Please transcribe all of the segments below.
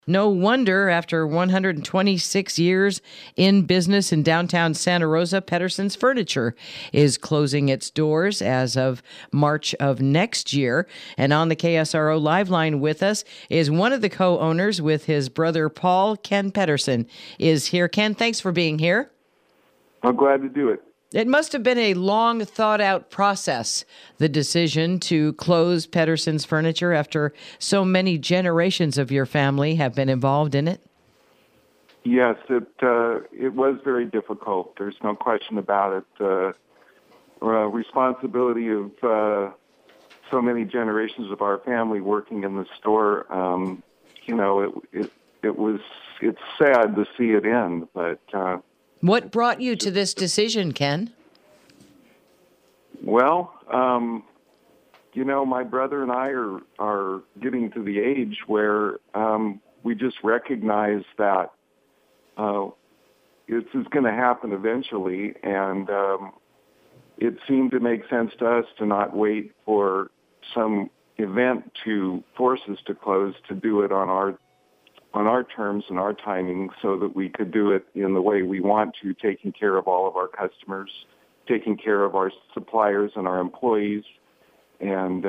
No wonder, after 126 years in business in downtown Santa Rosa, Pedersen's Furniture is closing its doors as of March of next year. And on the KSRO Live line with us is one of the co-owners with his brother Paul. Ken Pedersen is here. Ken, thanks for being here. I'm glad to do it. It must have been a long thought-out process, the decision to close Pedersen's Furniture after so many generations of your family have been involved in it. Yes, it was very difficult. There's no question about it. The responsibility of so many generations of our family working in the store, it's sad to see it end, but. What brought you to this decision, Ken? Well, my brother and I are getting to the age where we just recognize that this is going to happen eventually, and it seemed to make sense to us to not wait for some event to force us to close, to do it on our terms and our timing so that we could do it in the way we want to, taking care of all of our customers, taking care of our suppliers and our employees. And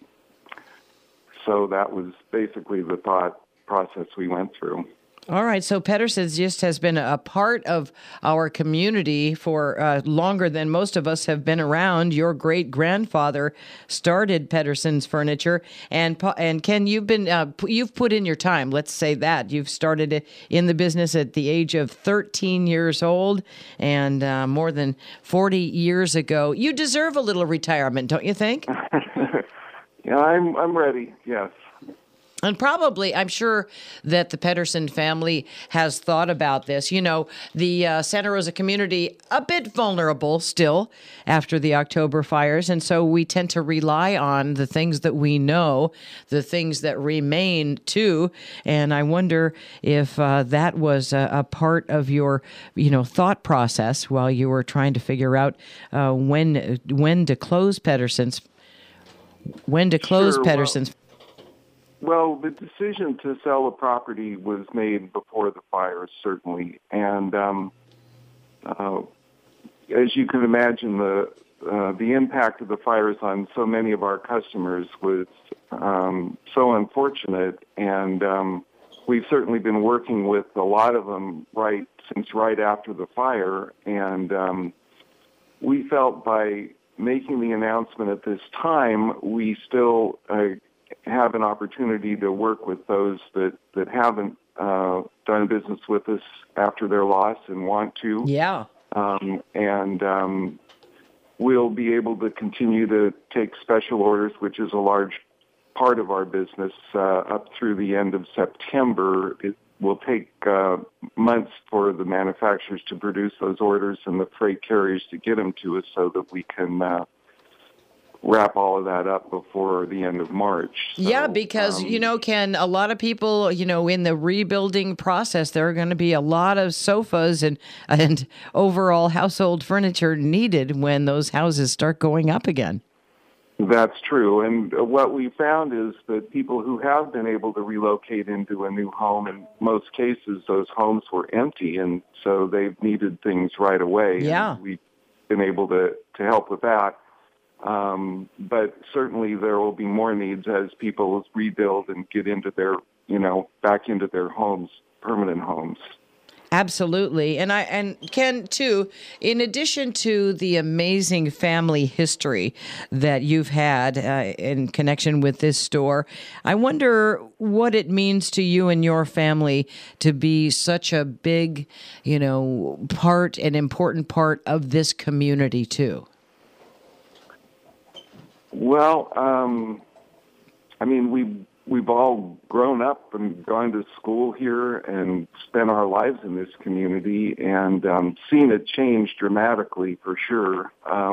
so that was basically the thought process we went through. All right. So Pedersen's just has been a part of our community for longer than most of us have been around. Your great-grandfather started Pedersen's Furniture. And Ken, you've put in your time. Let's say that. You've started in the business at the age of 13 years old and more than 40 years ago. You deserve a little retirement, don't you think? Yeah, I'm ready, yes. And probably, I'm sure that the Pedersen family has thought about this. You know, the Santa Rosa community, a bit vulnerable still after the October fires. And so we tend to rely on the things that we know, the things that remain too. And I wonder if that was a part of your, thought process while you were trying to figure out when to close Pedersen's. Well, the decision to sell the property was made before the fires, certainly. And as you can imagine, the impact of the fires on so many of our customers was so unfortunate. And we've certainly been working with a lot of them since right after the fire. And we felt by making the announcement at this time, we still have an opportunity to work with those that haven't done business with us after their loss and want to. Yeah. And we'll be able to continue to take special orders, which is a large part of our business, up through the end of September. It will take months for the manufacturers to produce those orders and the freight carriers to get them to us so that we can wrap all of that up before the end of March. So, yeah, because, Ken, a lot of people, in the rebuilding process, there are going to be a lot of sofas and overall household furniture needed when those houses start going up again. That's true. And what we found is that people who have been able to relocate into a new home, in most cases, those homes were empty, and so they've needed things right away. Yeah. And we've been able to help with that. But certainly there will be more needs as people rebuild and get into their, back into their homes, permanent homes. Absolutely. And Ken, too, in addition to the amazing family history that you've had in connection with this store, I wonder what it means to you and your family to be such a big, an important part of this community, too. Well, we've all grown up and gone to school here and spent our lives in this community and seen it change dramatically for sure.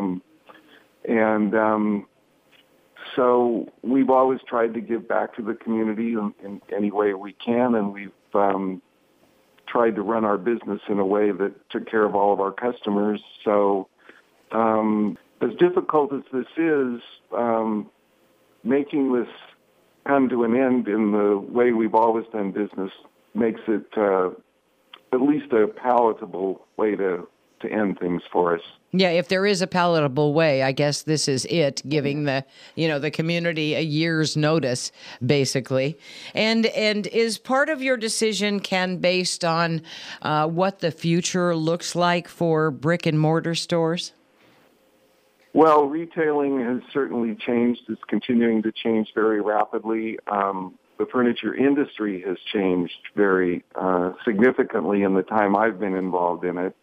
So we've always tried to give back to the community in any way we can, and we've tried to run our business in a way that took care of all of our customers. So as difficult as this is, making this come to an end in the way we've always done business makes it at least a palatable way to end things for us. Yeah, if there is a palatable way, I guess this is it, giving the community a year's notice, basically. And is part of your decision, Ken, based on what the future looks like for brick and mortar stores? Well, retailing has certainly changed. It's continuing to change very rapidly. The furniture industry has changed very significantly in the time I've been involved in it.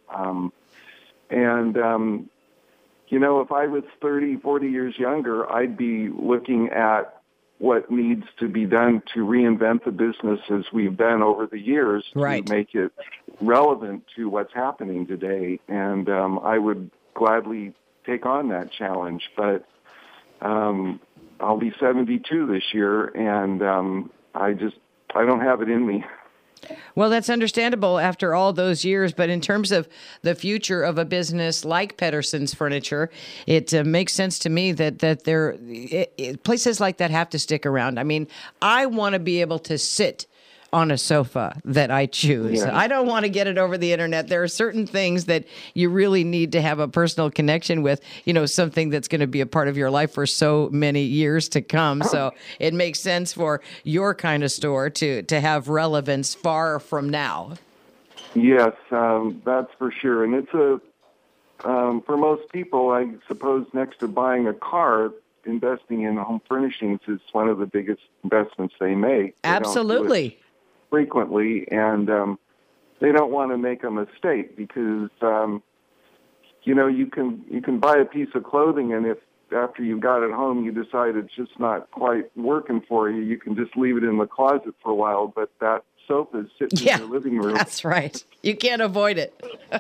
If I was 30, 40 years younger, I'd be looking at what needs to be done to reinvent the business as we've done over the years right. to make it relevant to what's happening today. And I would gladly take on that challenge. But I'll be 72 this year, and I don't have it in me. Well, that's understandable after all those years. But in terms of the future of a business like Pedersen's Furniture, it makes sense to me that places like that have to stick around. I mean, I want to be able to sit on a sofa that I choose. Yeah. I don't want to get it over the internet. There are certain things that you really need to have a personal connection with, something that's going to be a part of your life for so many years to come. So it makes sense for your kind of store to have relevance far from now. Yes, that's for sure. And it's for most people, I suppose, next to buying a car, investing in home furnishings is one of the biggest investments they make. Absolutely. Frequently, and they don't want to make a mistake because you can buy a piece of clothing, and if after you got it home you decide it's just not quite working for you, you can just leave it in the closet for a while. But that sofa is sitting in your living room. That's right. You can't avoid it.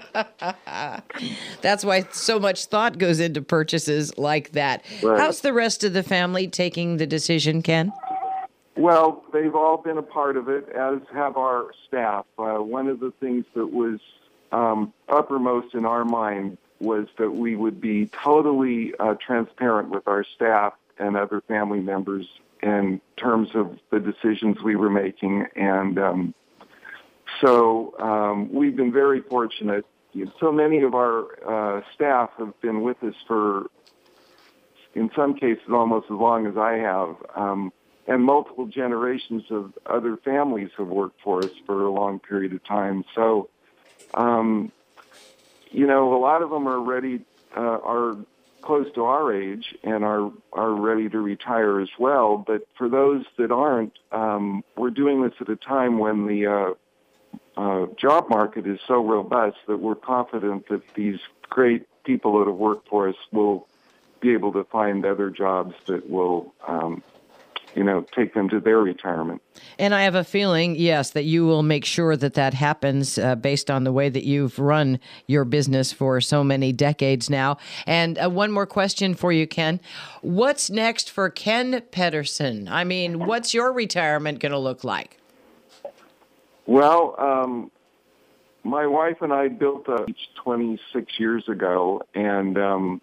That's why so much thought goes into purchases like that. Right. How's the rest of the family taking the decision, Ken? Well, they've all been a part of it, as have our staff. One of the things that was uppermost in our mind was that we would be totally transparent with our staff and other family members in terms of the decisions we were making. And so we've been very fortunate. So many of our staff have been with us for, in some cases, almost as long as I have. And multiple generations of other families have worked for us for a long period of time. So, a lot of them are ready, are close to our age and are ready to retire as well. But for those that aren't, we're doing this at a time when the job market is so robust that we're confident that these great people that have worked for us will be able to find other jobs that will take them to their retirement. And I have a feeling, yes, that you will make sure that happens based on the way that you've run your business for so many decades now. And one more question for you, Ken. What's next for Ken Pedersen? I mean, what's your retirement going to look like? Well, my wife and I built a beach 26 years ago, and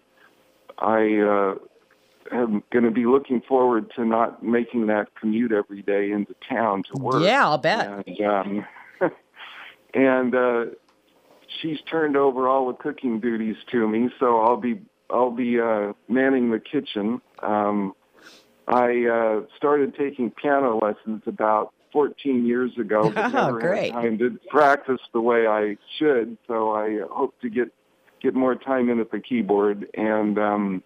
I am going to be looking forward to not making that commute every day into town to work. Yeah, I'll bet. And she's turned over all the cooking duties to me, so I'll be manning the kitchen. I started taking piano lessons about 14 years ago, but never had time to practice the way I should. So I hope to get more time in at the keyboard. And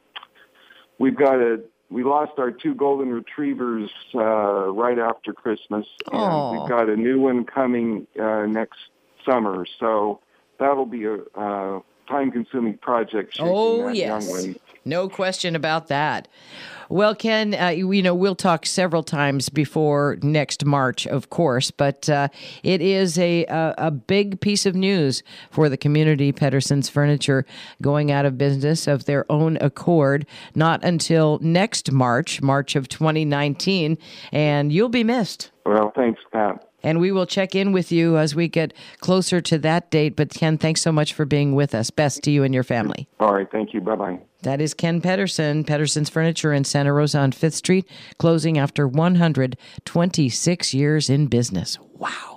we lost our 2 golden retrievers right after Christmas, and we've got a new one coming next summer. So that'll be a time-consuming project. Young one. No question about that. Well, Ken, we'll talk several times before next March, of course, but it is a big piece of news for the community. Pedersen's Furniture going out of business of their own accord, not until next March of 2019, and you'll be missed. Well, thanks, Pat. And we will check in with you as we get closer to that date. But Ken, thanks so much for being with us. Best to you and your family. All right. Thank you. Bye-bye. That is Ken Pedersen, Pedersen's Furniture in Santa Rosa on 5th Street, closing after 126 years in business. Wow.